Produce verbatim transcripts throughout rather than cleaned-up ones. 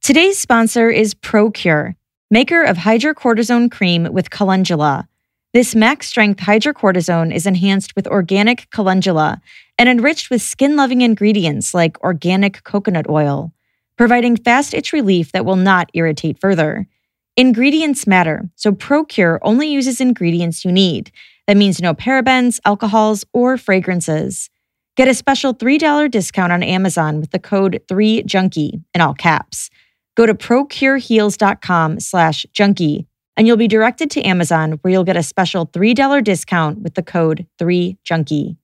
Today's sponsor is ProCure, maker of hydrocortisone cream with calendula. This max-strength hydrocortisone is enhanced with organic calendula and enriched with skin-loving ingredients like organic coconut oil, providing fast itch relief that will not irritate further. Ingredients matter, so ProCure only uses ingredients you need. That means no parabens, alcohols, or fragrances. Get a special three dollars discount on Amazon with the code three junkie in all caps. Go to procureheals.com slash junkie and you'll be directed to Amazon where you'll get a special three dollars discount with the code three junkie.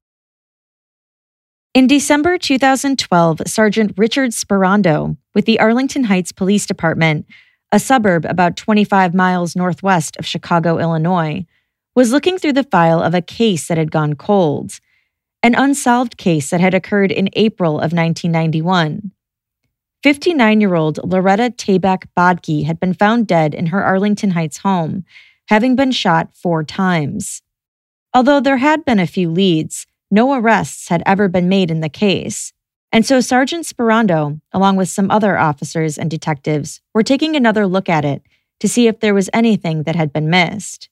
In December two thousand twelve, Sergeant Richard Sperando with the Arlington Heights Police Department, a suburb about twenty-five miles northwest of Chicago, Illinois, was looking through the file of a case that had gone cold, an unsolved case that had occurred in April of nineteen ninety-one. fifty-nine-year-old Loretta Tabak Bodke had been found dead in her Arlington Heights home, having been shot four times. Although there had been a few leads, no arrests had ever been made in the case, and so Sergeant Sperando, along with some other officers and detectives, were taking another look at it to see if there was anything that had been missed.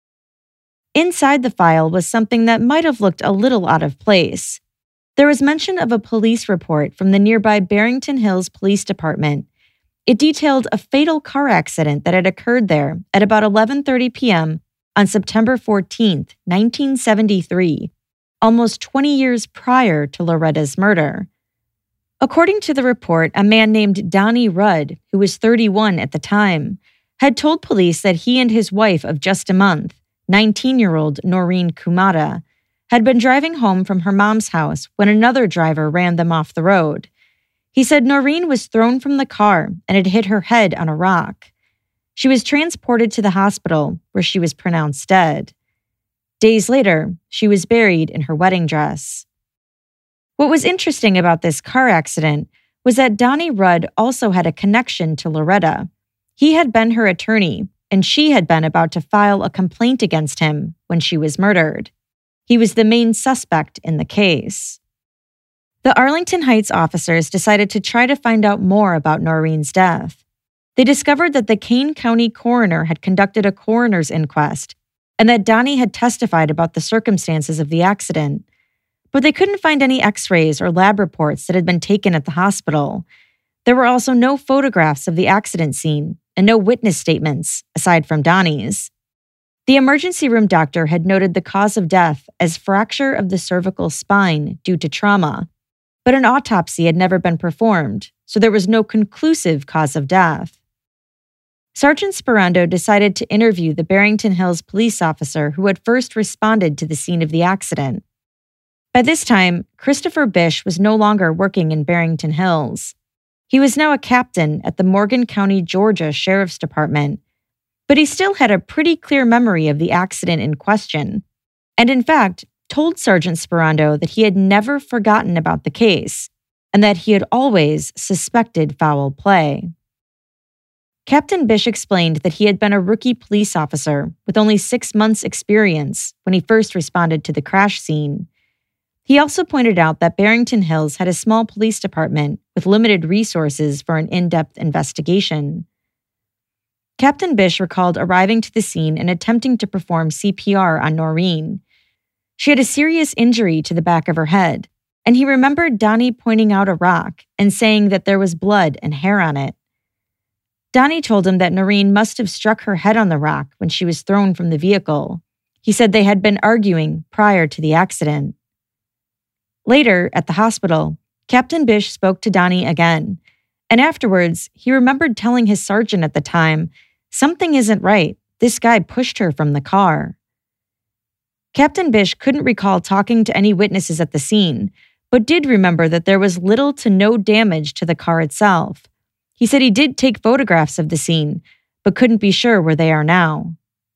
Inside the file was something that might have looked a little out of place. There was mention of a police report from the nearby Barrington Hills Police Department. It detailed a fatal car accident that had occurred there at about eleven thirty p.m. on September fourteenth, nineteen seventy-three, almost twenty years prior to Loretta's murder. According to the report, a man named Donnie Rudd, who was thirty-one at the time, had told police that he and his wife of just a month, nineteen-year-old Noreen Kumada, had been driving home from her mom's house when another driver ran them off the road. He said Noreen was thrown from the car and had hit her head on a rock. She was transported to the hospital, where she was pronounced dead. Days later, she was buried in her wedding dress. What was interesting about this car accident was that Donnie Rudd also had a connection to Loretta. He had been her attorney, and she had been about to file a complaint against him when she was murdered. He was the main suspect in the case. The Arlington Heights officers decided to try to find out more about Noreen's death. They discovered that the Kane County coroner had conducted a coroner's inquest and that Donnie had testified about the circumstances of the accident. But they couldn't find any x-rays or lab reports that had been taken at the hospital. There were also no photographs of the accident scene and no witness statements, aside from Donnie's. The emergency room doctor had noted the cause of death as fracture of the cervical spine due to trauma, but an autopsy had never been performed, so there was no conclusive cause of death. Sergeant Sperando decided to interview the Barrington Hills police officer who had first responded to the scene of the accident. By this time, Christopher Bish was no longer working in Barrington Hills. He was now a captain at the Morgan County, Georgia Sheriff's Department, but he still had a pretty clear memory of the accident in question, and in fact, told Sergeant Sperando that he had never forgotten about the case, and that he had always suspected foul play. Captain Bish explained that he had been a rookie police officer with only six months' experience when he first responded to the crash scene. He also pointed out that Barrington Hills had a small police department with limited resources for an in-depth investigation. Captain Bish recalled arriving to the scene and attempting to perform C P R on Noreen. She had a serious injury to the back of her head, and he remembered Donnie pointing out a rock and saying that there was blood and hair on it. Donnie told him that Noreen must have struck her head on the rock when she was thrown from the vehicle. He said they had been arguing prior to the accident. Later, at the hospital, Captain Bish spoke to Donnie again, and afterwards, he remembered telling his sergeant at the time, "Something isn't right. This guy pushed her from the car." Captain Bish couldn't recall talking to any witnesses at the scene, but did remember that there was little to no damage to the car itself. He said he did take photographs of the scene, but couldn't be sure where they are now.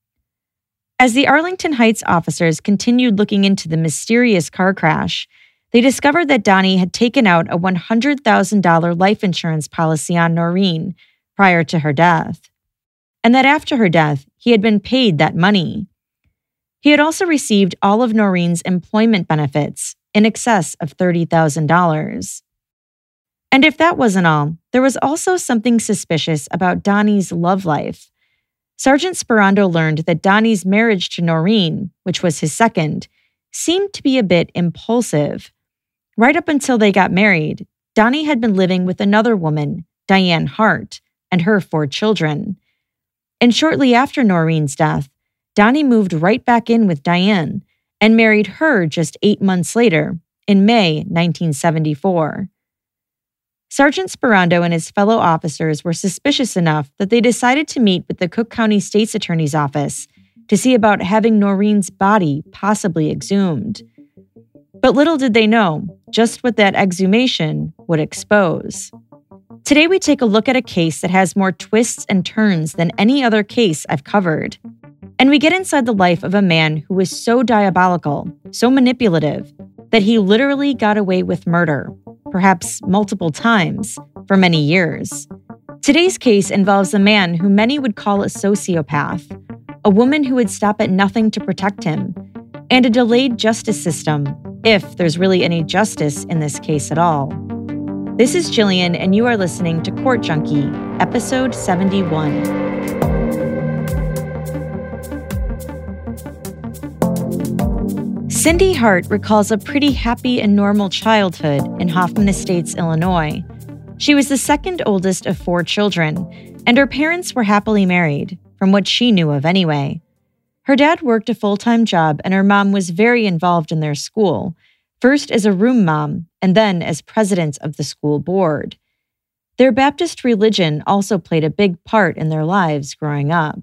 As the Arlington Heights officers continued looking into the mysterious car crash, they discovered that Donnie had taken out a one hundred thousand dollars life insurance policy on Noreen prior to her death, and that after her death, he had been paid that money. He had also received all of Noreen's employment benefits in excess of thirty thousand dollars. And if that wasn't all, there was also something suspicious about Donnie's love life. Sergeant Sperando learned that Donnie's marriage to Noreen, which was his second, seemed to be a bit impulsive. Right up until they got married, Donnie had been living with another woman, Diane Hart, and her four children. And shortly after Noreen's death, Donnie moved right back in with Diane and married her just eight months later, in May nineteen seventy-four. Sergeant Sperando and his fellow officers were suspicious enough that they decided to meet with the Cook County State's Attorney's Office to see about having Noreen's body possibly exhumed. But little did they know just what that exhumation would expose. Today we take a look at a case that has more twists and turns than any other case I've covered. And we get inside the life of a man who was so diabolical, so manipulative, that he literally got away with murder, perhaps multiple times, for many years. Today's case involves a man who many would call a sociopath, a woman who would stop at nothing to protect him, and a delayed justice system, if there's really any justice in this case at all. This is Jillian, and you are listening to Court Junkie, episode seventy-one. Cindy Hart recalls a pretty happy and normal childhood in Hoffman Estates, Illinois. She was the second oldest of four children, and her parents were happily married, from what she knew of anyway. Her dad worked a full-time job, and her mom was very involved in their school, first as a room mom and then as president of the school board. Their Baptist religion also played a big part in their lives growing up.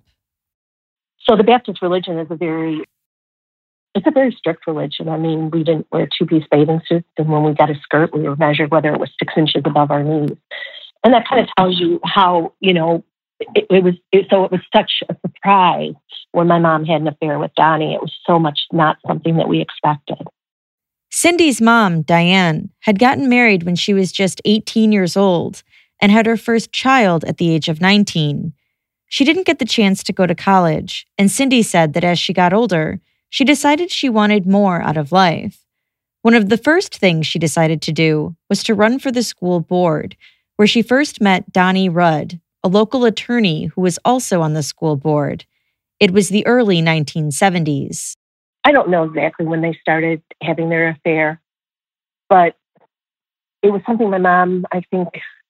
So the Baptist religion is a very It's a very strict religion. I mean, we didn't wear two-piece bathing suits, and when we got a skirt, we were measured whether it was six inches above our knees. And that kind of tells you how, you know, it, it was, it, so it was such a surprise when my mom had an affair with Donnie. It was so much not something that we expected. Cindy's mom, Diane, had gotten married when she was just eighteen years old and had her first child at the age of nineteen. She didn't get the chance to go to college, and Cindy said that as she got older, she decided she wanted more out of life. One of the first things she decided to do was to run for the school board, where she first met Donnie Rudd, a local attorney who was also on the school board. It was the early nineteen seventies. I don't know exactly when they started having their affair, but it was something my mom, I think,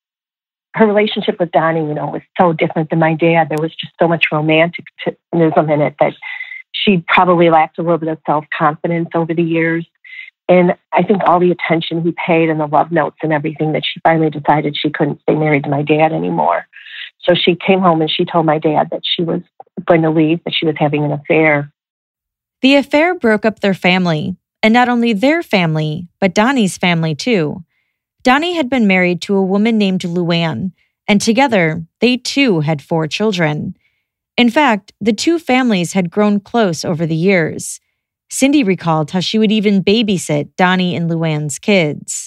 her relationship with Donnie, you know, was so different than my dad. There was just so much romanticism in it that she probably lacked a little bit of self-confidence over the years. And I think all the attention he paid and the love notes and everything, that she finally decided she couldn't stay married to my dad anymore. So she came home and she told my dad that she was going to leave, that she was having an affair. The affair broke up their family, and not only their family, but Donnie's family too. Donnie had been married to a woman named Luann, and together they too had four children. In fact, the two families had grown close over the years. Cindy recalled how she would even babysit Donnie and Luann's kids.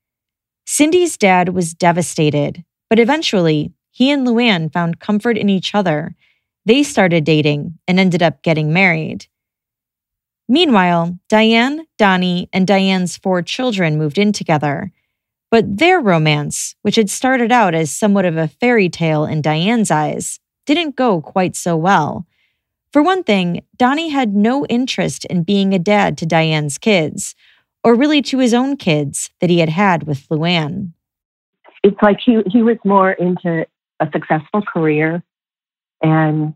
Cindy's dad was devastated, but eventually, he and Luann found comfort in each other. They started dating and ended up getting married. Meanwhile, Diane, Donnie, and Diane's four children moved in together. But their romance, which had started out as somewhat of a fairy tale in Diane's eyes, didn't go quite so well. For one thing, Donnie had no interest in being a dad to Diane's kids, or really to his own kids that he had had with Luann. It's like he, he was more into a successful career and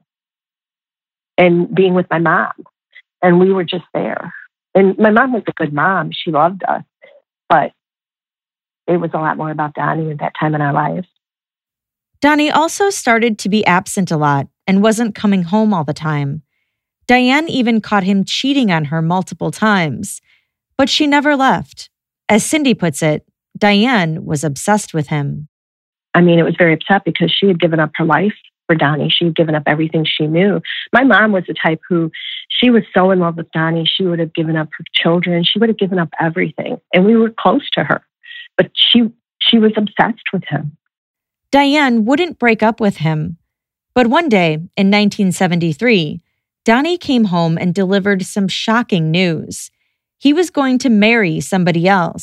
and being with my mom. And we were just there. And my mom was a good mom. She loved us. But it was a lot more about Donnie at that time in our lives. Donnie also started to be absent a lot and wasn't coming home all the time. Diane even caught him cheating on her multiple times, but she never left. As Cindy puts it, Diane was obsessed with him. I mean, it was very upset because she had given up her life for Donnie. She had given up everything she knew. My mom was the type who, she was so in love with Donnie, she would have given up her children. She would have given up everything. And we were close to her. But she she was obsessed with him. Diane wouldn't break up with him. But one day, in nineteen seventy-three, Donnie came home and delivered some shocking news. He was going to marry somebody else,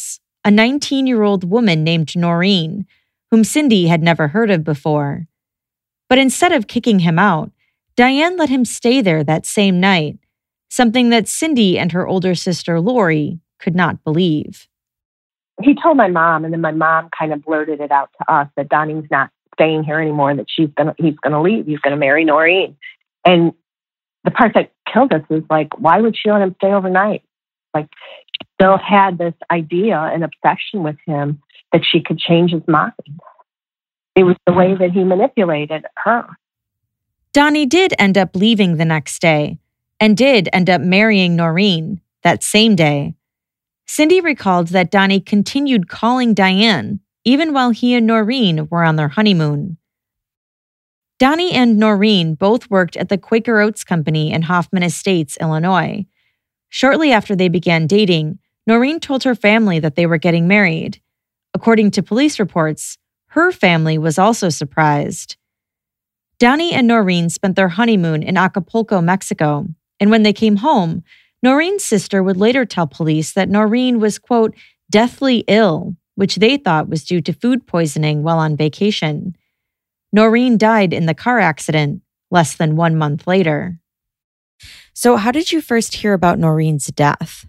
a nineteen-year-old woman named Noreen, whom Cindy had never heard of before. But instead of kicking him out, Diane let him stay there that same night, something that Cindy and her older sister Lori could not believe. He told my mom, and then my mom kind of blurted it out to us that Donnie's not staying here anymore, that she's gonna he's gonna leave. He's gonna marry Noreen. And the part that killed us was like, why would she let him stay overnight? Like, she still had this idea and obsession with him that she could change his mind. It was the way that he manipulated her. Donnie did end up leaving the next day and did end up marrying Noreen that same day. Cindy recalled that Donnie continued calling Diane even while he and Noreen were on their honeymoon. Donnie and Noreen both worked at the Quaker Oats Company in Hoffman Estates, Illinois. Shortly after they began dating, Noreen told her family that they were getting married. According to police reports, her family was also surprised. Donnie and Noreen spent their honeymoon in Acapulco, Mexico, and when they came home, Noreen's sister would later tell police that Noreen was, quote, deathly ill, which they thought was due to food poisoning while on vacation. Noreen died in the car accident less than one month later. So how did you first hear about Noreen's death?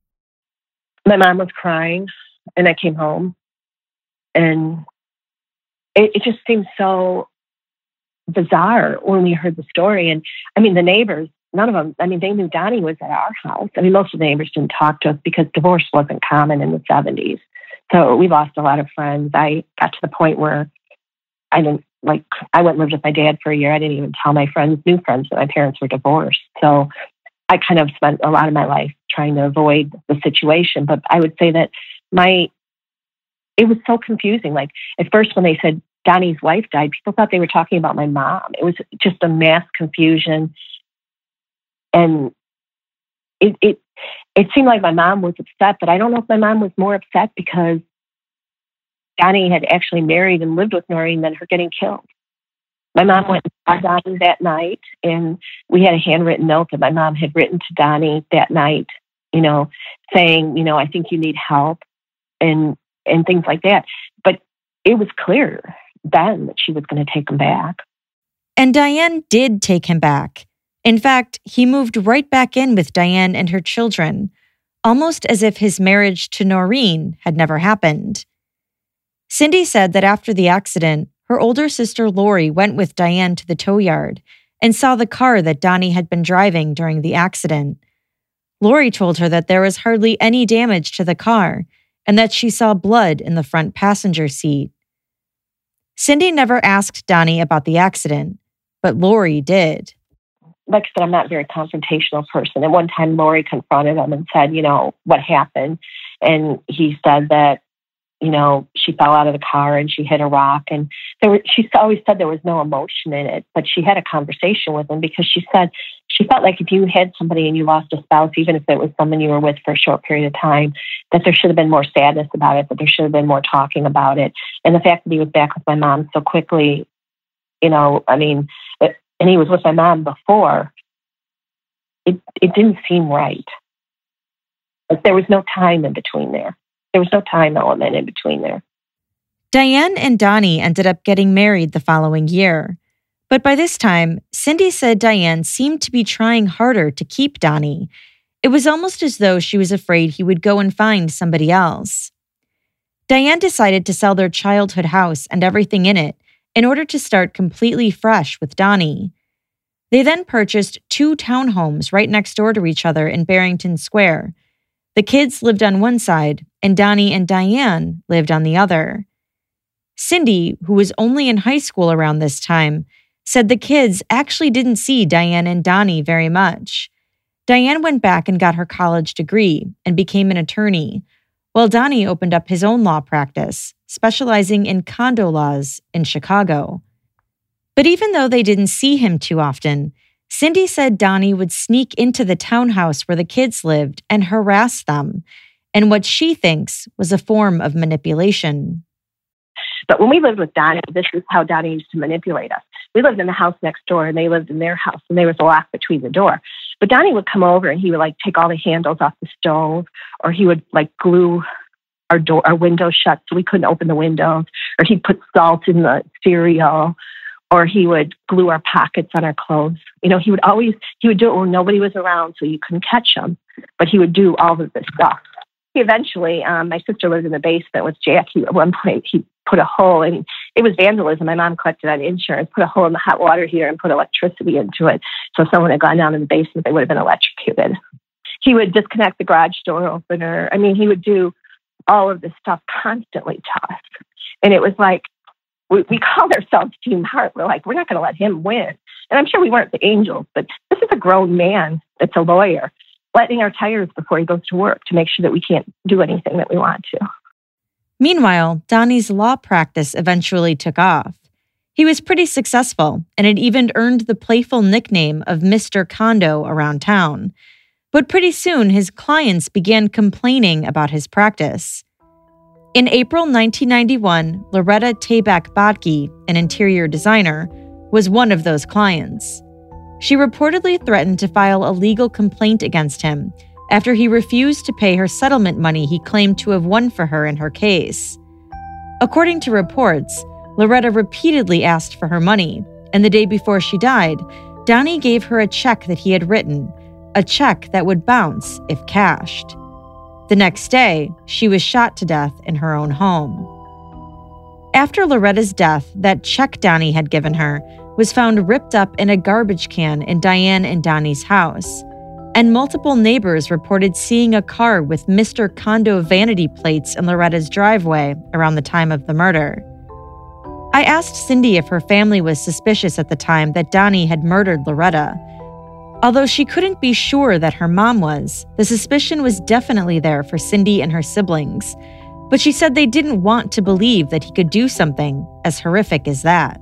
My mom was crying, and I came home, and it, it just seemed so bizarre when we heard the story. And I mean, the neighbors, none of them, I mean, they knew Donnie was at our house. I mean, most of the neighbors didn't talk to us because divorce wasn't common in the seventies. So we lost a lot of friends. I got to the point where I didn't, like, I went and lived with my dad for a year. I didn't even tell my friends, new friends, that my parents were divorced. So I kind of spent a lot of my life trying to avoid the situation. But I would say that my, it was so confusing. Like, at first when they said Donnie's wife died, people thought they were talking about my mom. It was just a mass confusion. And it, it, it seemed like my mom was upset, but I don't know if my mom was more upset because Donnie had actually married and lived with Noreen than her getting killed. My mom went and saw Donnie that night, and we had a handwritten note that my mom had written to Donnie that night, you know, saying, you know, I think you need help and, and things like that. But it was clear then that she was going to take him back. And Diane did take him back. In fact, he moved right back in with Diane and her children, almost as if his marriage to Noreen had never happened. Cindy said that after the accident, her older sister Lori went with Diane to the tow yard and saw the car that Donnie had been driving during the accident. Lori told her that there was hardly any damage to the car and that she saw blood in the front passenger seat. Cindy never asked Donnie about the accident, but Lori did. Like I said, I'm not a very confrontational person. At one time, Lori confronted him and said, you know, what happened? And he said that, you know, she fell out of the car and she hit a rock. And there were, she always said there was no emotion in it, but she had a conversation with him because she said she felt like if you had somebody and you lost a spouse, even if it was someone you were with for a short period of time, that there should have been more sadness about it, that there should have been more talking about it. And the fact that he was back with my mom so quickly, you know, I mean, it, and he was with my mom before, it, it didn't seem right. But there was no time in between there. There was no time element in between there. Diane and Donnie ended up getting married the following year. But by this time, Cindy said Diane seemed to be trying harder to keep Donnie. It was almost as though she was afraid he would go and find somebody else. Diane decided to sell their childhood house and everything in it in order to start completely fresh with Donnie. They then purchased two townhomes right next door to each other in Barrington Square. The kids lived on one side, and Donnie and Diane lived on the other. Cindy, who was only in high school around this time, said the kids actually didn't see Diane and Donnie very much. Diane went back and got her college degree and became an attorney, while Donnie opened up his own law practice, specializing in condo laws in Chicago. But even though they didn't see him too often, Cindy said Donnie would sneak into the townhouse where the kids lived and harass them, in what she thinks was a form of manipulation. But when we lived with Donnie, this is how Donnie used to manipulate us. We lived in the house next door, and they lived in their house, and there was a lock between the door. But Donnie would come over, and he would like take all the handles off the stove, or he would like glue our door, our window shut, so we couldn't open the windows. Or he'd put salt in the cereal, or he would glue our pockets on our clothes. You know, he would always, he would do it when nobody was around so you couldn't catch him, but he would do all of this stuff. He eventually, um, my sister lived in the basement with Jack. He, at one point, he put a hole in, it was vandalism. My mom collected on insurance, put a hole in the hot water heater and put electricity into it. So if someone had gone down in the basement, they would have been electrocuted. He would disconnect the garage door opener. I mean, he would do all of this stuff constantly to us. And it was like, we, we called ourselves Team Heart. We're like, we're not going to let him win. And I'm sure we weren't the angels, but this is a grown man that's a lawyer, flattening our tires before he goes to work to make sure that we can't do anything that we want to. Meanwhile, Donnie's law practice eventually took off. He was pretty successful and had even earned the playful nickname of Mister Condo around town. But pretty soon, his clients began complaining about his practice. In April nineteen ninety-one, Loretta Tabak-Bodke, an interior designer, was one of those clients. She reportedly threatened to file a legal complaint against him after he refused to pay her settlement money he claimed to have won for her in her case. According to reports, Loretta repeatedly asked for her money, and the day before she died, Donnie gave her a check that he had written, a check that would bounce if cashed. The next day, she was shot to death in her own home. After Loretta's death, that check Donnie had given her was found ripped up in a garbage can in Diane and Donnie's house, and multiple neighbors reported seeing a car with Mister Condo vanity plates in Loretta's driveway around the time of the murder. I asked Cindy if her family was suspicious at the time that Donnie had murdered Loretta. Although she couldn't be sure that her mom was, the suspicion was definitely there for Cindy and her siblings, but she said they didn't want to believe that he could do something as horrific as that.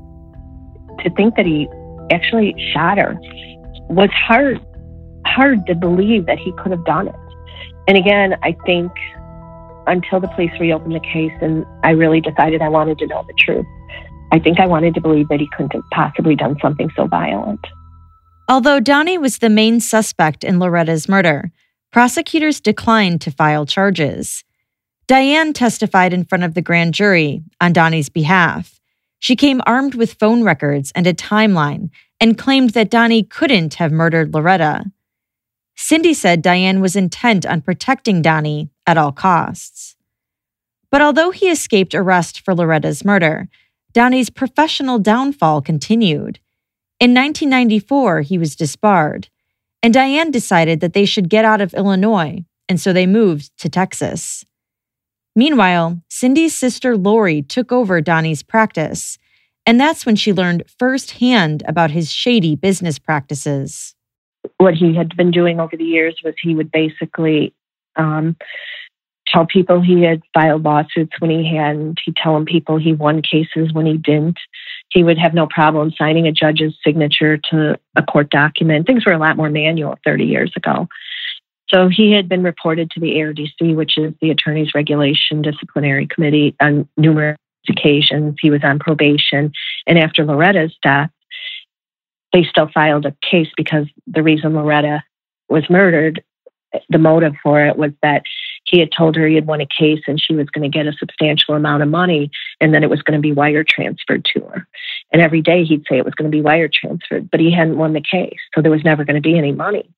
To think that he actually shot her was hard, hard to believe that he could have done it. And again, I think until the police reopened the case and I really decided I wanted to know the truth, I think I wanted to believe that he couldn't have possibly done something so violent. Although Donnie was the main suspect in Loretta's murder, prosecutors declined to file charges. Diane testified in front of the grand jury on Donnie's behalf. She came armed with phone records and a timeline and claimed that Donnie couldn't have murdered Loretta. Cindy said Diane was intent on protecting Donnie at all costs. But although he escaped arrest for Loretta's murder, Donnie's professional downfall continued. In nineteen ninety-four, he was disbarred, and Diane decided that they should get out of Illinois, and so they moved to Texas. Meanwhile, Cindy's sister Lori took over Donnie's practice, and that's when she learned firsthand about his shady business practices. What he had been doing over the years was he would basically um, tell people he had filed lawsuits when he hadn't. He'd tell them people he won cases when he didn't. He would have no problem signing a judge's signature to a court document. Things were a lot more manual thirty years ago. So he had been reported to the A R D C, which is the Attorney's Regulation Disciplinary Committee, on numerous occasions. He was on probation. And after Loretta's death, they still filed a case because the reason Loretta was murdered, the motive for it was that he had told her he had won a case and she was going to get a substantial amount of money, and then it was going to be wire transferred to her. And every day he'd say it was going to be wire transferred, but he hadn't won the case, so there was never going to be any money.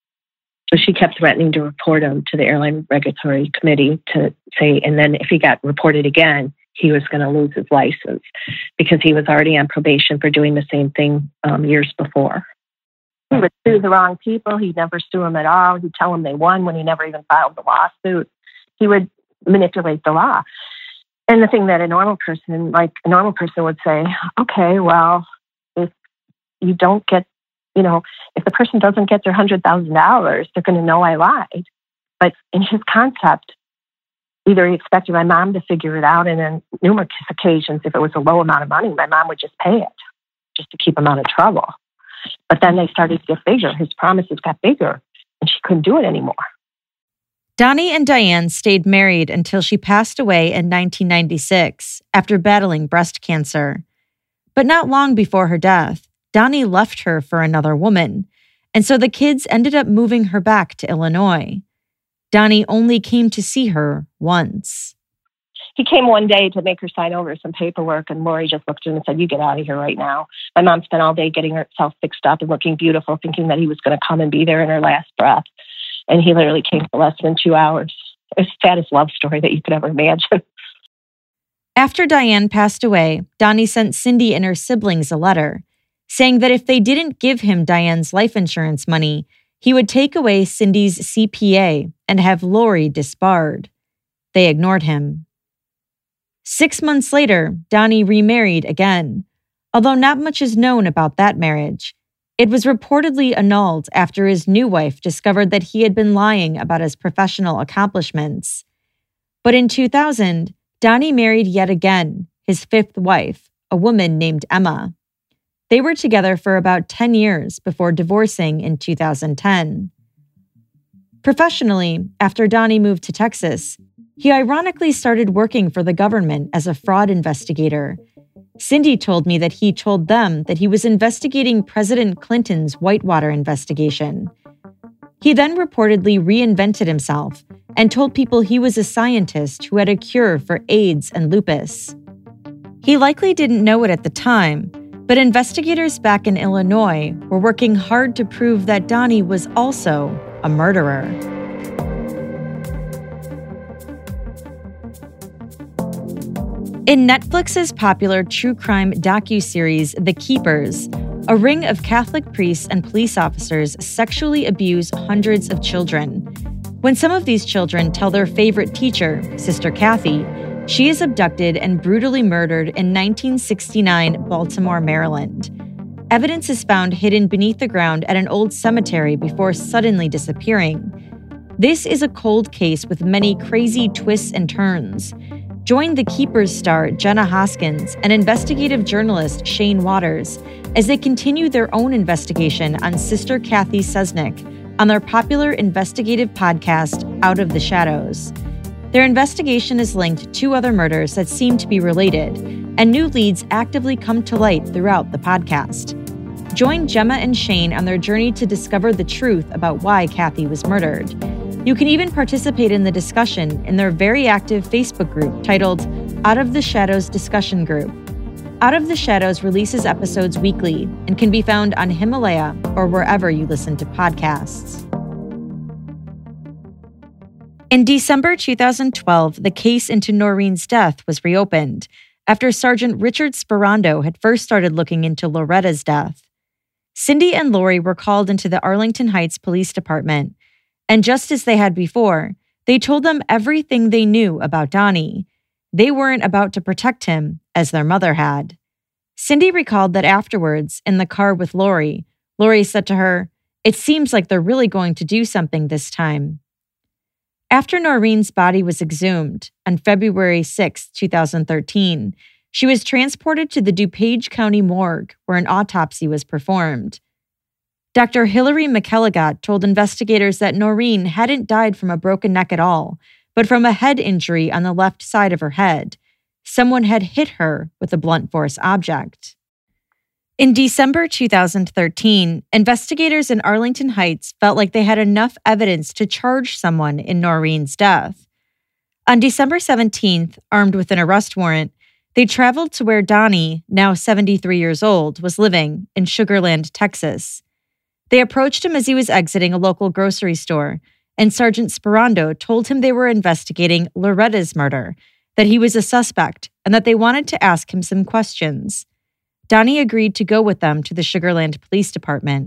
So she kept threatening to report him to the Airline Regulatory Committee to say, and then if he got reported again, he was going to lose his license because he was already on probation for doing the same thing um, years before. He would sue the wrong people. He'd never sue them at all. He'd tell them they won when he never even filed the lawsuit. He would manipulate the law. And the thing that a normal person, like a normal person would say, okay, well, if you don't get, you know, if the person doesn't get their one hundred thousand dollars, they're going to know I lied. But in his concept, either he expected my mom to figure it out, and on numerous occasions, if it was a low amount of money, my mom would just pay it just to keep him out of trouble. But then they started to get bigger. His promises got bigger, and she couldn't do it anymore. Donnie and Diane stayed married until she passed away in nineteen ninety-six after battling breast cancer. But not long before her death, Donnie left her for another woman, and so the kids ended up moving her back to Illinois. Donnie only came to see her once. he came one day to make her sign over some paperwork, and Lori just looked at him and said, "You get out of here right now." My mom spent all day getting herself fixed up and looking beautiful, thinking that he was going to come and be there in her last breath. And he literally came for less than two hours. It's the saddest love story that you could ever imagine. After Diane passed away, Donnie sent Cindy and her siblings a letter saying that if they didn't give him Diane's life insurance money, he would take away Cindy's C P A and have Lori disbarred. They ignored him. Six months later, Donnie remarried again, although not much is known about that marriage. It was reportedly annulled after his new wife discovered that he had been lying about his professional accomplishments. But in two thousand, Donnie married yet again, his fifth wife, a woman named Emma. They were together for about ten years before divorcing in two thousand ten. Professionally, after Donnie moved to Texas, he ironically started working for the government as a fraud investigator. Cindy told me that he told them that he was investigating President Clinton's Whitewater investigation. He then reportedly reinvented himself and told people he was a scientist who had a cure for AIDS and lupus. He likely didn't know it at the time, but investigators back in Illinois were working hard to prove that Donnie was also a murderer. In Netflix's popular true crime docuseries The Keepers, a ring of Catholic priests and police officers sexually abuse hundreds of children. When some of these children tell their favorite teacher, Sister Kathy, she is abducted and brutally murdered in nineteen sixty-nine Baltimore, Maryland. Evidence is found hidden beneath the ground at an old cemetery before suddenly disappearing. This is a cold case with many crazy twists and turns. Join The Keepers star Jenna Hoskins and investigative journalist Shane Waters as they continue their own investigation on Sister Kathy Sesnick on their popular investigative podcast, Out of the Shadows. Their investigation is linked to other murders that seem to be related, and new leads actively come to light throughout the podcast. Join Gemma and Shane on their journey to discover the truth about why Kathy was murdered. You can even participate in the discussion in their very active Facebook group titled Out of the Shadows Discussion Group. Out of the Shadows releases episodes weekly and can be found on Himalaya or wherever you listen to podcasts. In December two thousand twelve, the case into Noreen's death was reopened after Sergeant Richard Sperando had first started looking into Loretta's death. Cindy and Lori were called into the Arlington Heights Police Department, and just as they had before, they told them everything they knew about Donnie. They weren't about to protect him, as their mother had. Cindy recalled that afterwards, in the car with Lori, Lori said to her, "It seems like they're really going to do something this time." After Noreen's body was exhumed on February sixth, twenty thirteen, she was transported to the DuPage County morgue where an autopsy was performed. Doctor Hillary McElligott told investigators that Noreen hadn't died from a broken neck at all, but from a head injury on the left side of her head. Someone had hit her with a blunt force object. In December two thousand thirteen, investigators in Arlington Heights felt like they had enough evidence to charge someone in Noreen's death. On December seventeenth, armed with an arrest warrant, they traveled to where Donnie, now seventy-three years old, was living in Sugar Land, Texas. They approached him as he was exiting a local grocery store, and Sergeant Sperando told him they were investigating Loretta's murder, that he was a suspect, and that they wanted to ask him some questions. Donnie agreed to go with them to the Sugar Land Police Department.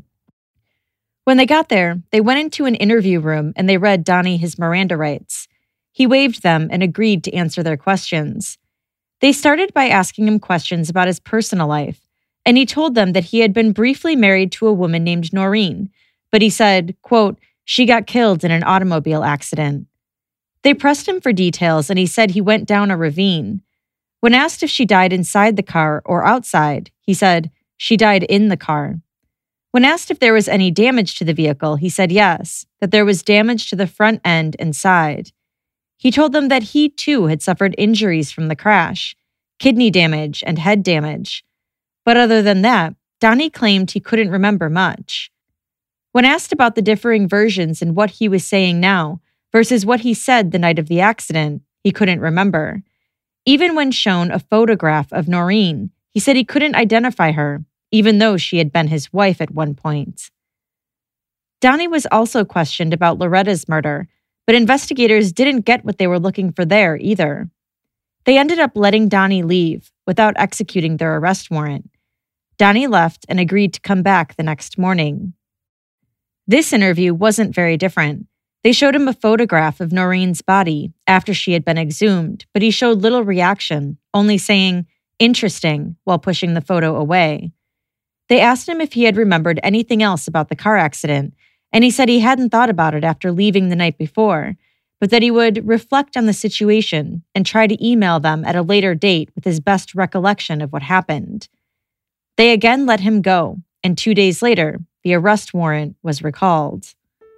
When they got there, they went into an interview room and they read Donnie his Miranda rights. He waved them and agreed to answer their questions. They started by asking him questions about his personal life, and he told them that he had been briefly married to a woman named Noreen, but he said, quote, "She got killed in an automobile accident." They pressed him for details, and he said he went down a ravine. When asked if she died inside the car or outside, he said, "She died in the car." When asked if there was any damage to the vehicle, he said yes, that there was damage to the front end and side. He told them that he too had suffered injuries from the crash, kidney damage and head damage. But other than that, Donnie claimed he couldn't remember much. When asked about the differing versions and what he was saying now versus what he said the night of the accident, he couldn't remember. Even when shown a photograph of Noreen, he said he couldn't identify her, even though she had been his wife at one point. Donnie was also questioned about Loretta's murder, but investigators didn't get what they were looking for there either. They ended up letting Donnie leave without executing their arrest warrant. Donnie left and agreed to come back the next morning. This interview wasn't very different. They showed him a photograph of Noreen's body after she had been exhumed, but he showed little reaction, only saying, "Interesting," while pushing the photo away. They asked him if he had remembered anything else about the car accident, and he said he hadn't thought about it after leaving the night before, but that he would reflect on the situation and try to email them at a later date with his best recollection of what happened. They again let him go, and two days later, the arrest warrant was recalled.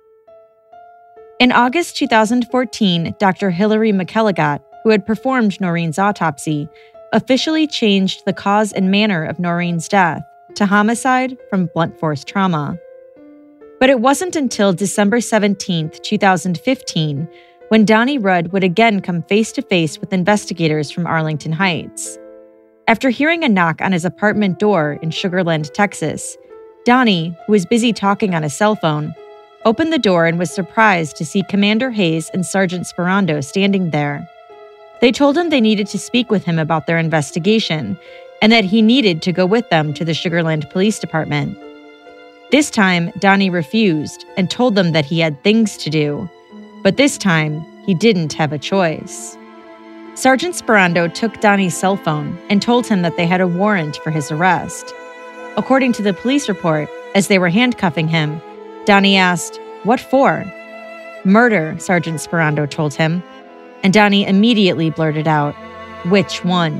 In August two thousand fourteen, Doctor Hilary McElligott, who had performed Noreen's autopsy, officially changed the cause and manner of Noreen's death to homicide from blunt force trauma. But it wasn't until December seventeenth, two thousand fifteen, when Donnie Rudd would again come face-to-face with investigators from Arlington Heights. After hearing a knock on his apartment door in Sugar Land, Texas, Donnie, who was busy talking on a cell phone, opened the door and was surprised to see Commander Hayes and Sergeant Sperando standing there. They told him they needed to speak with him about their investigation and that he needed to go with them to the Sugar Land Police Department. This time, Donnie refused and told them that he had things to do, but this time, he didn't have a choice. Sergeant Sperando took Donnie's cell phone and told him that they had a warrant for his arrest. According to the police report, as they were handcuffing him, Donnie asked, "What for?" "Murder," Sergeant Sperando told him, and Donnie immediately blurted out, "Which one?"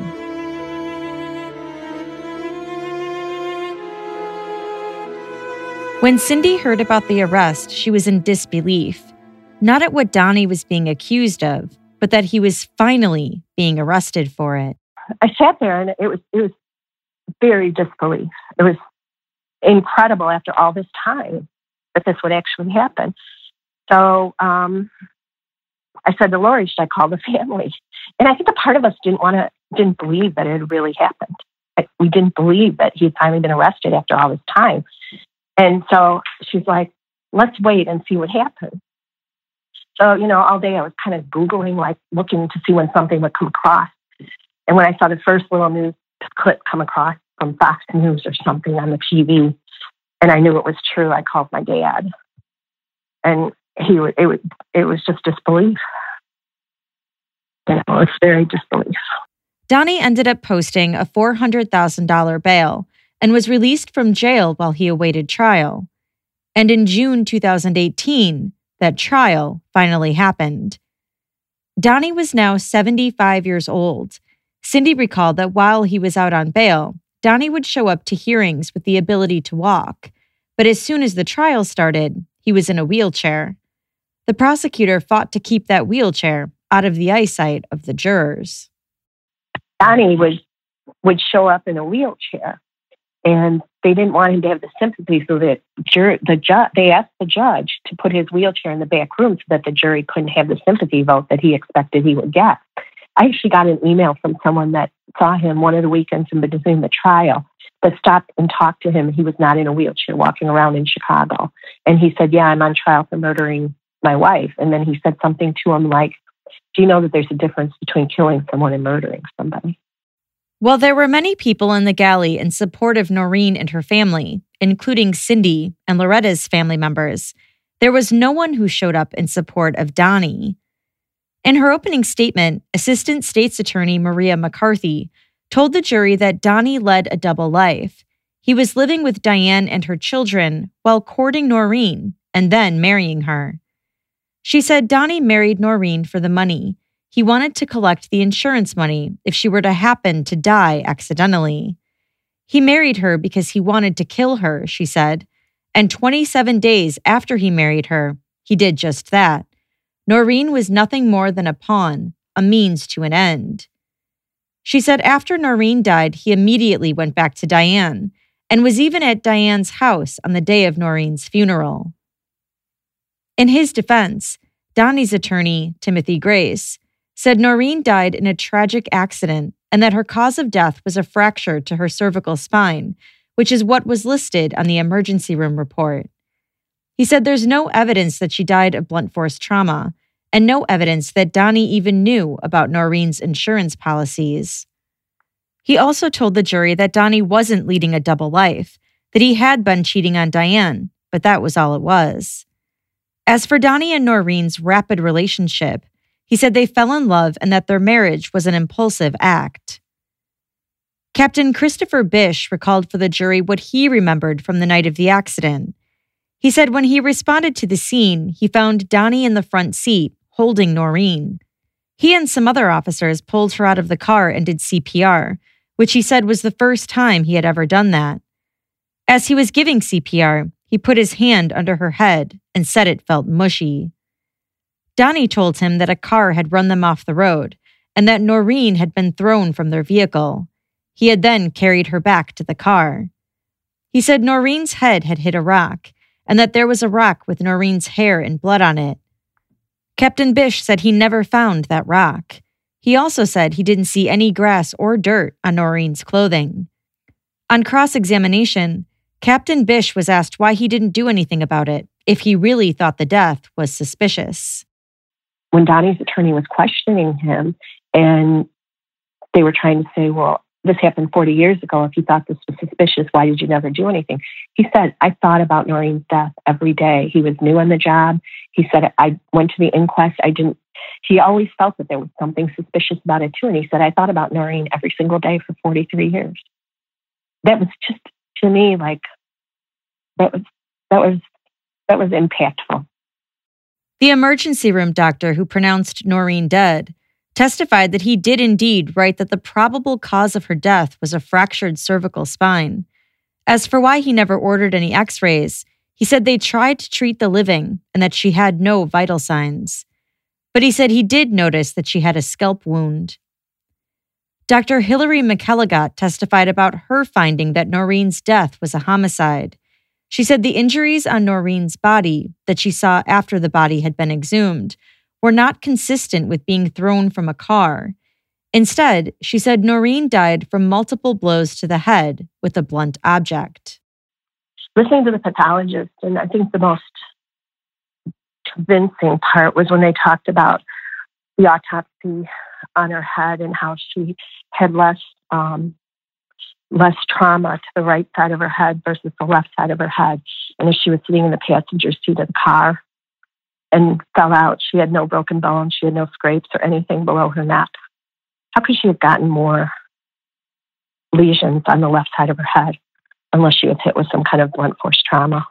When Cindy heard about the arrest, she was in disbelief, not at what Donnie was being accused of, but that he was finally being arrested for it. I sat there and it was it was very disbelief. It was incredible after all this time that this would actually happen. So um, I said to Lori, should I call the family? And I think a part of us didn't want to, didn't believe that it had really happened. We didn't believe that he'd finally been arrested after all this time. And so she's like, let's wait and see what happens. So, you know, all day I was kind of Googling, like looking to see when something would come across. And when I saw the first little news clip come across from Fox News or something on the T V, and I knew it was true, I called my dad. And he would, it, would, it was just disbelief. You know, it's very disbelief. Donnie ended up posting a four hundred thousand dollars bail and was released from jail while he awaited trial. And in June two thousand eighteen, that trial finally happened. Donnie was now seventy-five years old. Cindy recalled that while he was out on bail, Donnie would show up to hearings with the ability to walk. But as soon as the trial started, he was in a wheelchair. The prosecutor fought to keep that wheelchair out of the eyesight of the jurors. Donnie would, would show up in a wheelchair, and they didn't want him to have the sympathy, so that jur- the ju- they asked the judge to put his wheelchair in the back room so that the jury couldn't have the sympathy vote that he expected he would get. I actually got an email from someone that saw him one of the weekends in between the trial, but stopped and talked to him. He was not in a wheelchair walking around in Chicago. And he said, yeah, I'm on trial for murdering my wife. And then he said something to him like, do you know that there's a difference between killing someone and murdering somebody? While there were many people in the galley in support of Noreen and her family, including Cindy and Loretta's family members, there was no one who showed up in support of Donnie. In her opening statement, Assistant State's Attorney Maria McCarthy told the jury that Donnie led a double life. He was living with Diane and her children while courting Noreen and then marrying her. She said Donnie married Noreen for the money. He wanted to collect the insurance money if she were to happen to die accidentally. He married her because he wanted to kill her, she said, and twenty-seven days after he married her, he did just that. Noreen was nothing more than a pawn, a means to an end. She said after Noreen died, he immediately went back to Diane and was even at Diane's house on the day of Noreen's funeral. In his defense, Donnie's attorney, Timothy Grace, said Noreen died in a tragic accident and that her cause of death was a fracture to her cervical spine, which is what was listed on the emergency room report. He said there's no evidence that she died of blunt force trauma, and no evidence that Donnie even knew about Noreen's insurance policies. He also told the jury that Donnie wasn't leading a double life, that he had been cheating on Diane, but that was all it was. As for Donnie and Noreen's rapid relationship, he said they fell in love and that their marriage was an impulsive act. Captain Christopher Bish recalled for the jury what he remembered from the night of the accident. He said when he responded to the scene, he found Donnie in the front seat, holding Noreen. He and some other officers pulled her out of the car and did C P R, which he said was the first time he had ever done that. As he was giving C P R, he put his hand under her head and said it felt mushy. Donnie told him that a car had run them off the road and that Noreen had been thrown from their vehicle. He had then carried her back to the car. He said Noreen's head had hit a rock and that there was a rock with Noreen's hair and blood on it. Captain Bish said he never found that rock. He also said he didn't see any grass or dirt on Noreen's clothing. On cross-examination, Captain Bish was asked why he didn't do anything about it, if he really thought the death was suspicious. When Donnie's attorney was questioning him and they were trying to say, well, this happened forty years ago. If you thought this was suspicious, why did you never do anything? He said, I thought about Noreen's death every day. He was new on the job. He said, I went to the inquest. I didn't, he always felt that there was something suspicious about it too. And he said, I thought about Noreen every single day for forty-three years. That was just, to me, like, that was, that was, that was impactful. The emergency room doctor who pronounced Noreen dead testified that he did indeed write that the probable cause of her death was a fractured cervical spine. As for why he never ordered any x-rays, he said they tried to treat the living and that she had no vital signs. But he said he did notice that she had a scalp wound. Doctor Hilary McElligott testified about her finding that Noreen's death was a homicide. She said the injuries on Noreen's body that she saw after the body had been exhumed were not consistent with being thrown from a car. Instead, she said Noreen died from multiple blows to the head with a blunt object. Listening to the pathologist, and I think the most convincing part was when they talked about the autopsy on her head and how she had less um, less trauma to the right side of her head versus the left side of her head. And as she was sitting in the passenger seat of the car and fell out, she had no broken bones, she had no scrapes or anything below her neck. How could she have gotten more lesions on the left side of her head unless she was hit with some kind of blunt force trauma?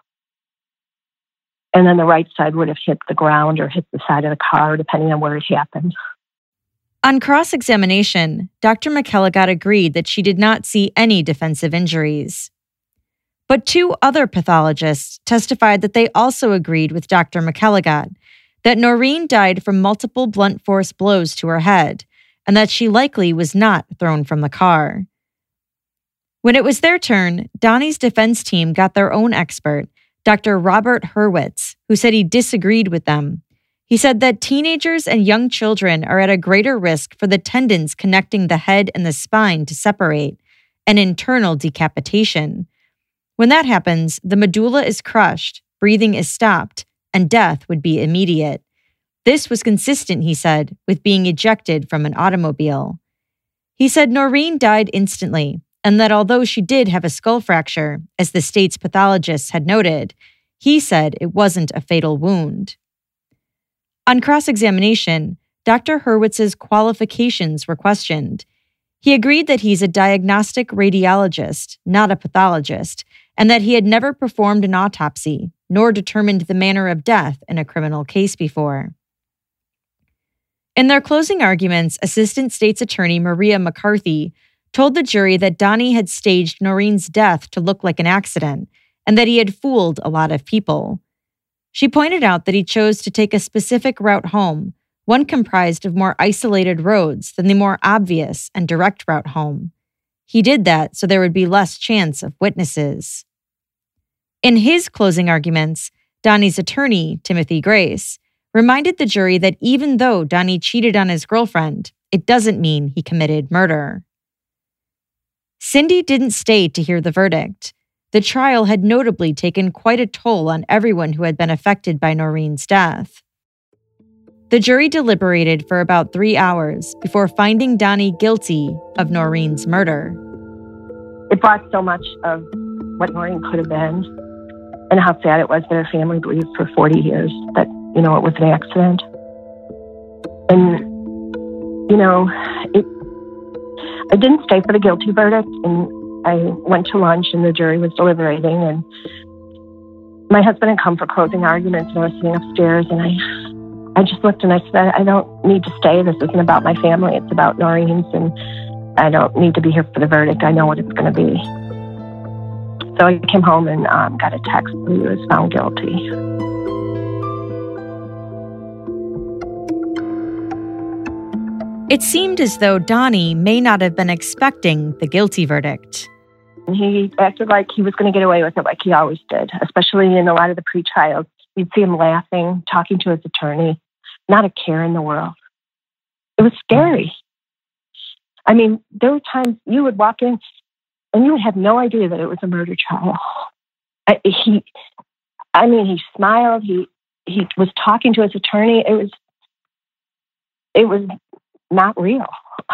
And then the right side would have hit the ground or hit the side of the car, depending on where it happened. On cross-examination, Doctor McElligott agreed that she did not see any defensive injuries. But two other pathologists testified that they also agreed with Doctor McElligott that Noreen died from multiple blunt force blows to her head and that she likely was not thrown from the car. When it was their turn, Donnie's defense team got their own expert, Doctor Robert Hurwitz, who said he disagreed with them. He said that teenagers and young children are at a greater risk for the tendons connecting the head and the spine to separate, an internal decapitation. When that happens, the medulla is crushed, breathing is stopped, and death would be immediate. This was consistent, he said, with being ejected from an automobile. He said Noreen died instantly, and that although she did have a skull fracture, as the state's pathologists had noted, he said it wasn't a fatal wound. On cross-examination, Doctor Hurwitz's qualifications were questioned. He agreed that he's a diagnostic radiologist, not a pathologist, and that he had never performed an autopsy, nor determined the manner of death in a criminal case before. In their closing arguments, Assistant State's Attorney Maria McCarthy told the jury that Donnie had staged Noreen's death to look like an accident, and that he had fooled a lot of people. She pointed out that he chose to take a specific route home, one comprised of more isolated roads than the more obvious and direct route home. He did that so there would be less chance of witnesses. In his closing arguments, Donnie's attorney, Timothy Grace, reminded the jury that even though Donnie cheated on his girlfriend, it doesn't mean he committed murder. Cindy didn't stay to hear the verdict. The trial had notably taken quite a toll on everyone who had been affected by Noreen's death. The jury deliberated for about three hours before finding Donnie guilty of Noreen's murder. It brought so much of what Noreen could have been and how sad it was that her family believed for forty years that, you know, it was an accident. And, you know, it, I didn't stay for the guilty verdict, and I went to lunch and the jury was deliberating, and my husband had come for closing arguments, and I was sitting upstairs, and I, I just looked and I said, I don't need to stay. This isn't about my family. It's about Noreen's, and I don't need to be here for the verdict. I know what it's going to be. So I came home and um, got a text that he was found guilty. It seemed as though Donnie may not have been expecting the guilty verdict. He acted like he was going to get away with it, like he always did, especially in a lot of the pre-trials. You'd see him laughing, talking to his attorney, not a care in the world. It was scary. I mean, there were times you would walk in and you would have no idea that it was a murder trial. I, he, I mean, he smiled. He he was talking to his attorney. It was, it was not real.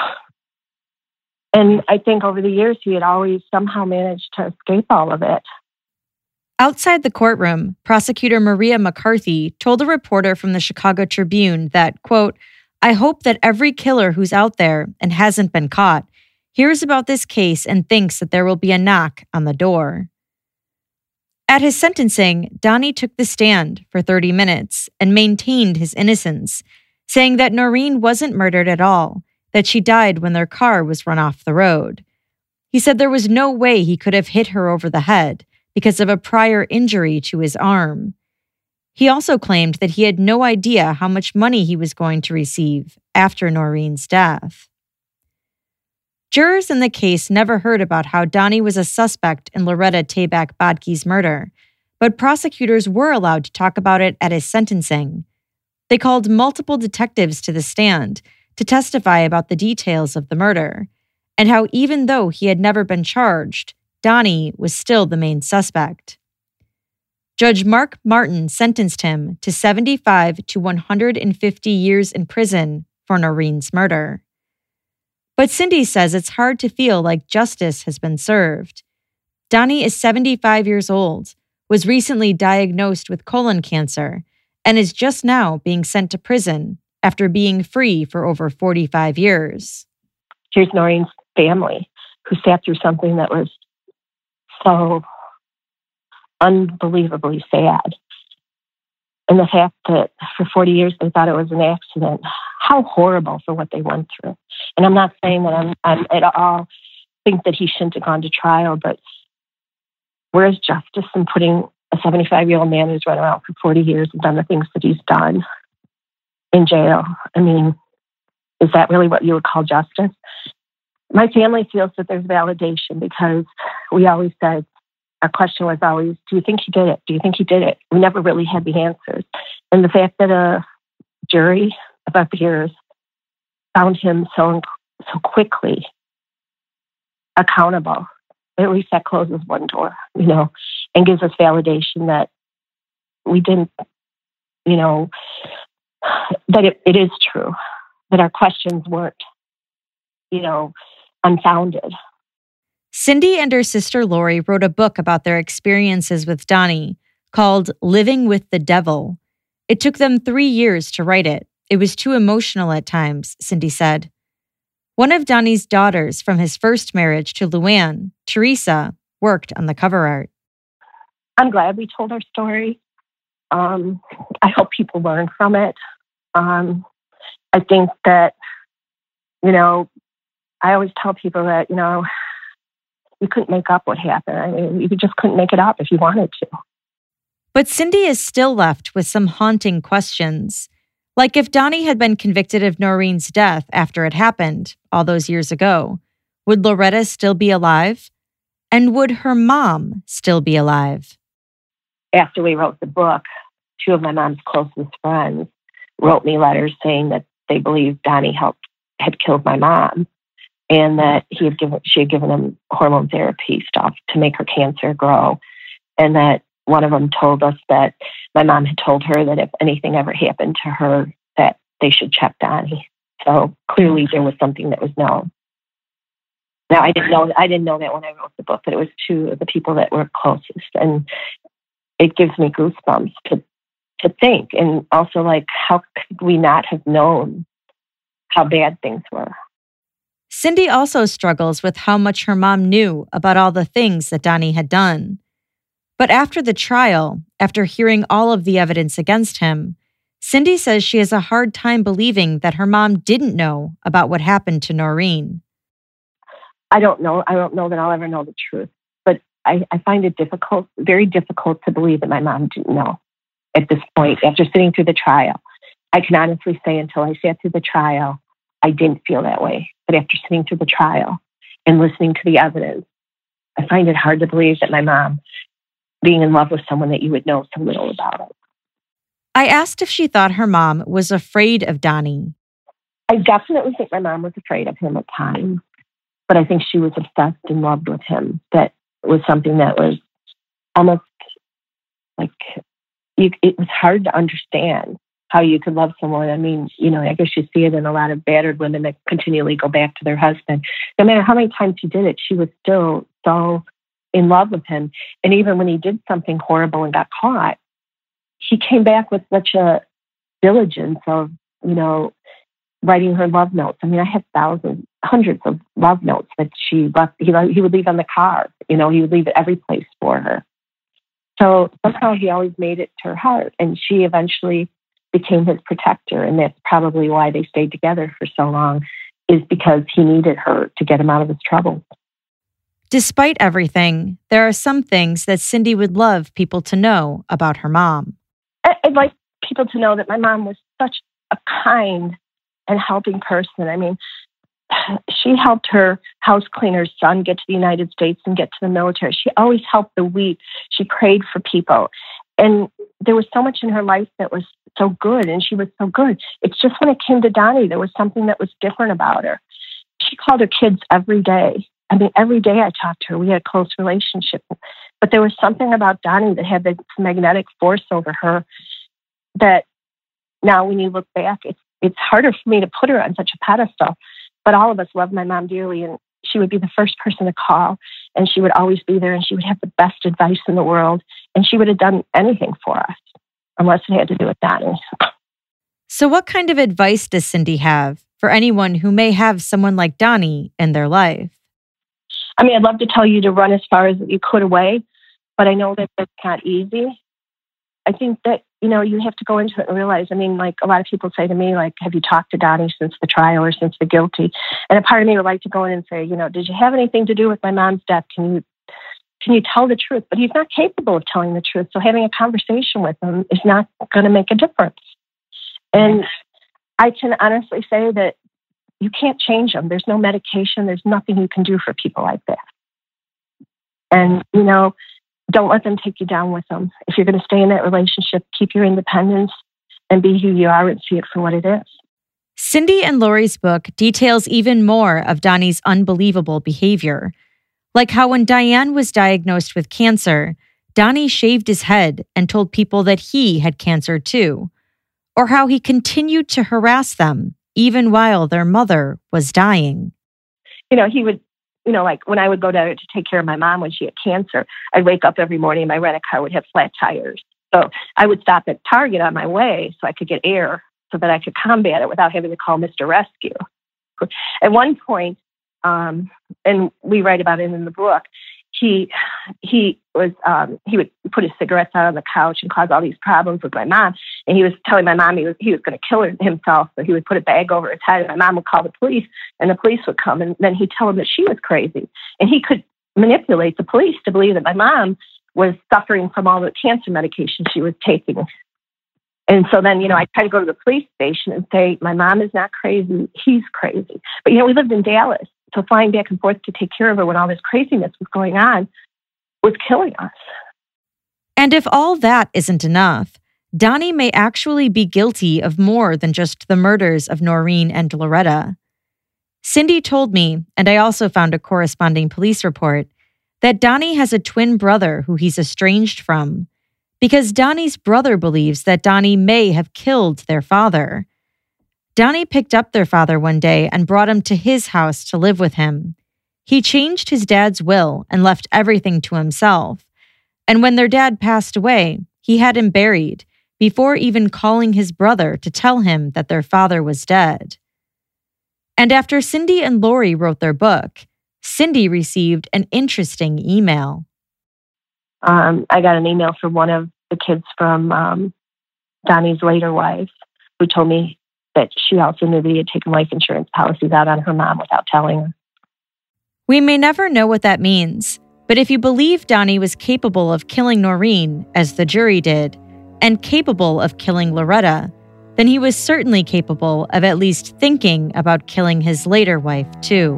And I think over the years, he had always somehow managed to escape all of it. Outside the courtroom, prosecutor Maria McCarthy told a reporter from the Chicago Tribune that, quote, I hope that every killer who's out there and hasn't been caught hears about this case and thinks that there will be a knock on the door. At his sentencing, Donnie took the stand for thirty minutes and maintained his innocence, saying that Noreen wasn't murdered at all, that she died when their car was run off the road. He said there was no way he could have hit her over the head because of a prior injury to his arm. He also claimed that he had no idea how much money he was going to receive after Noreen's death. Jurors in the case never heard about how Donnie was a suspect in Loretta Tabak Bodke's murder, but prosecutors were allowed to talk about it at his sentencing. They called multiple detectives to the stand to testify about the details of the murder, and how even though he had never been charged, Donnie was still the main suspect. Judge Mark Martin sentenced him to seventy-five to one hundred fifty years in prison for Noreen's murder. But Cindy says it's hard to feel like justice has been served. Donnie is seventy-five years old, was recently diagnosed with colon cancer, and is just now being sent to prison after being free for over forty-five years. Here's Noreen's family, who sat through something that was so unbelievably sad. And the fact that for forty years they thought it was an accident, how horrible for what they went through. And I'm not saying that I'm, I'm at all think that he shouldn't have gone to trial, but where's justice in putting a seventy-five-year-old man who's run around for forty years and done the things that he's done in jail? I mean, is that really what you would call justice? My family feels that there's validation because we always said, our question was always, do you think he did it? Do you think he did it? We never really had the answers. And the fact that a jury of our peers found him so, so quickly accountable, at least that closes one door, you know, and gives us validation that we didn't, you know, that it, it is true, that our questions weren't, you know, unfounded. Cindy and her sister Lori wrote a book about their experiences with Donnie called Living with the Devil. It took them three years to write it. It was too emotional at times, Cindy said. One of Donnie's daughters from his first marriage to Luann, Teresa, worked on the cover art. I'm glad we told our story. Um, I hope people learn from it. Um, I think that, you know, I always tell people that, you know, you couldn't make up what happened. I mean, you just couldn't make it up if you wanted to. But Cindy is still left with some haunting questions. Like if Donnie had been convicted of Noreen's death after it happened all those years ago, would Loretta still be alive? And would her mom still be alive? After we wrote the book, two of my mom's closest friends wrote me letters saying that they believed Donnie helped had killed my mom, and that he had given she had given him hormone therapy stuff to make her cancer grow, and that one of them told us that my mom had told her that if anything ever happened to her, that they should check Donnie. So clearly there was something that was known. Now I didn't know I didn't know that when I wrote the book, but it was two of the people that were closest, and it gives me goosebumps to to think, and also like how could we not have known how bad things were. Cindy also struggles with how much her mom knew about all the things that Donnie had done. But after the trial, after hearing all of the evidence against him, Cindy says she has a hard time believing that her mom didn't know about what happened to Noreen. I don't know. I don't know that I'll ever know the truth, but I, I find it difficult, very difficult to believe that my mom didn't know at this point after sitting through the trial. I can honestly say until I sat through the trial, I didn't feel that way. But after sitting through the trial and listening to the evidence, I find it hard to believe that my mom, being in love with someone that you would know so little about it. I asked if she thought her mom was afraid of Donnie. I definitely think my mom was afraid of him at times, but I think she was obsessed and loved with him. That was something that was almost like, you, it was hard to understand how you could love someone. I mean, you know, I guess you see it in a lot of battered women that continually go back to their husband. No matter how many times he did it, she was still so in love with him. And even when he did something horrible and got caught, he came back with such a diligence of, you know, writing her love notes. I mean, I have thousands, hundreds of love notes that she left. He, he would leave on the car. You know, he would leave at every place for her. So somehow he always made it to her heart. And she eventually became his protector. And that's probably why they stayed together for so long, is because he needed her to get him out of his trouble. Despite everything, there are some things that Cindy would love people to know about her mom. I'd like people to know that my mom was such a kind and helping person. I mean, she helped her house cleaner's son get to the United States and get to the military. She always helped the weak. She prayed for people. And there was so much in her life that was so good, and she was so good. It's just when it came to Donnie, there was something that was different about her. She called her kids every day. I mean, every day I talked to her. We had a close relationship. But there was something about Donnie that had this magnetic force over her that now when you look back, it's it's harder for me to put her on such a pedestal. But all of us loved my mom dearly, and she would be the first person to call, and she would always be there, and she would have the best advice in the world, and she would have done anything for us, unless it had to do with Donnie. So what kind of advice does Cindy have for anyone who may have someone like Donnie in their life? I mean, I'd love to tell you to run as far as you could away, but I know that that's not easy. I think that, you know, you have to go into it and realize, I mean, like a lot of people say to me, like, have you talked to Donnie since the trial or since the guilty? And a part of me would like to go in and say, you know, did you have anything to do with my mom's death? Can you can you tell the truth? But he's not capable of telling the truth. So having a conversation with him is not going to make a difference. And I can honestly say that you can't change them. There's no medication. There's nothing you can do for people like that. And, you know, don't let them take you down with them. If you're going to stay in that relationship, keep your independence and be who you are and see it for what it is. Cindy and Lori's book details even more of Donnie's unbelievable behavior, like how when Diane was diagnosed with cancer, Donnie shaved his head and told people that he had cancer too, or how he continued to harass them even while their mother was dying. You know, he would You know, like when I would go down to take care of my mom when she had cancer, I'd wake up every morning and my rent-a-car would have flat tires. So I would stop at Target on my way so I could get air so that I could combat it without having to call Mister Rescue. At one point, um, and we write about it in the book, he he was um, he would put his cigarettes out on the couch and cause all these problems with my mom. And he was telling my mom he was he was going to kill himself, so he would put a bag over his head. And my mom would call the police, and the police would come, and then he'd tell them that she was crazy. And he could manipulate the police to believe that my mom was suffering from all the cancer medication she was taking. And so then, you know, I try to go to the police station and say, my mom is not crazy, he's crazy. But, you know, we lived in Dallas. So flying back and forth to take care of her when all this craziness was going on was killing us. And if all that isn't enough, Donnie may actually be guilty of more than just the murders of Noreen and Loretta. Cindy told me, and I also found a corresponding police report, that Donnie has a twin brother who he's estranged from, because Donnie's brother believes that Donnie may have killed their father. Donnie picked up their father one day and brought him to his house to live with him. He changed his dad's will and left everything to himself. And when their dad passed away, he had him buried before even calling his brother to tell him that their father was dead. And after Cindy and Lori wrote their book, Cindy received an interesting email. Um, I got an email from one of the kids from um, Donnie's later wife, who told me that she also knew that he had taken life insurance policies out on her mom without telling her. We may never know what that means, but if you believe Donnie was capable of killing Noreen, as the jury did, and capable of killing Loretta, then he was certainly capable of at least thinking about killing his later wife, too.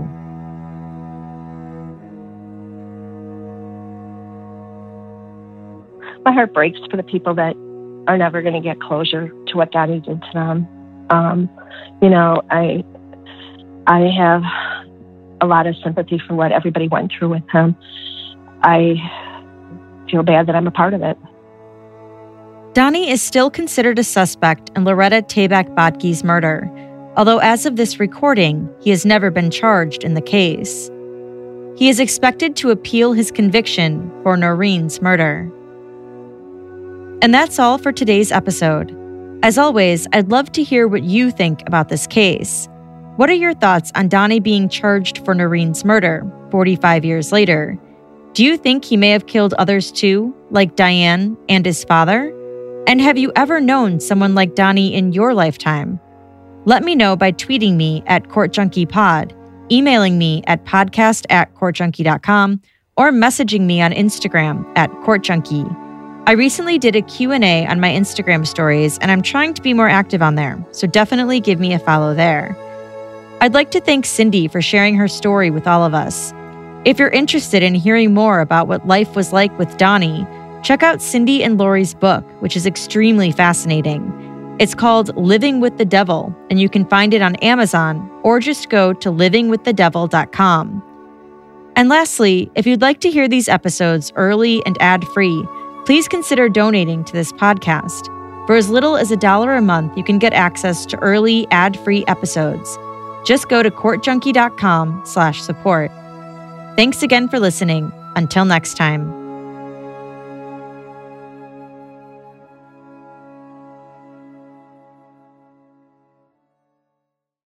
My heart breaks for the people that are never going to get closure to what Donnie did to them. Um, you know, I, I have a lot of sympathy for what everybody went through with him. I feel bad that I'm a part of it. Donnie is still considered a suspect in Loretta Tabak Botke's murder, although as of this recording, he has never been charged in the case. He is expected to appeal his conviction for Noreen's murder. And that's all for today's episode. As always, I'd love to hear what you think about this case. What are your thoughts on Donnie being charged for Noreen's murder forty-five years later? Do you think he may have killed others too, like Diane and his father? And have you ever known someone like Donnie in your lifetime? Let me know by tweeting me at CourtJunkiePod, emailing me at podcast at courtjunkie.com, or messaging me on Instagram at CourtJunkie. I recently did a Q and A on my Instagram stories, and I'm trying to be more active on there, so definitely give me a follow there. I'd like to thank Cindy for sharing her story with all of us. If you're interested in hearing more about what life was like with Donnie, check out Cindy and Lori's book, which is extremely fascinating. It's called Living with the Devil, and you can find it on Amazon or just go to living with the devil dot com. And lastly, if you'd like to hear these episodes early and ad-free, please consider donating to this podcast. For as little as a dollar a month, you can get access to early ad-free episodes. Just go to courtjunkie.com slash support. Thanks again for listening. Until next time.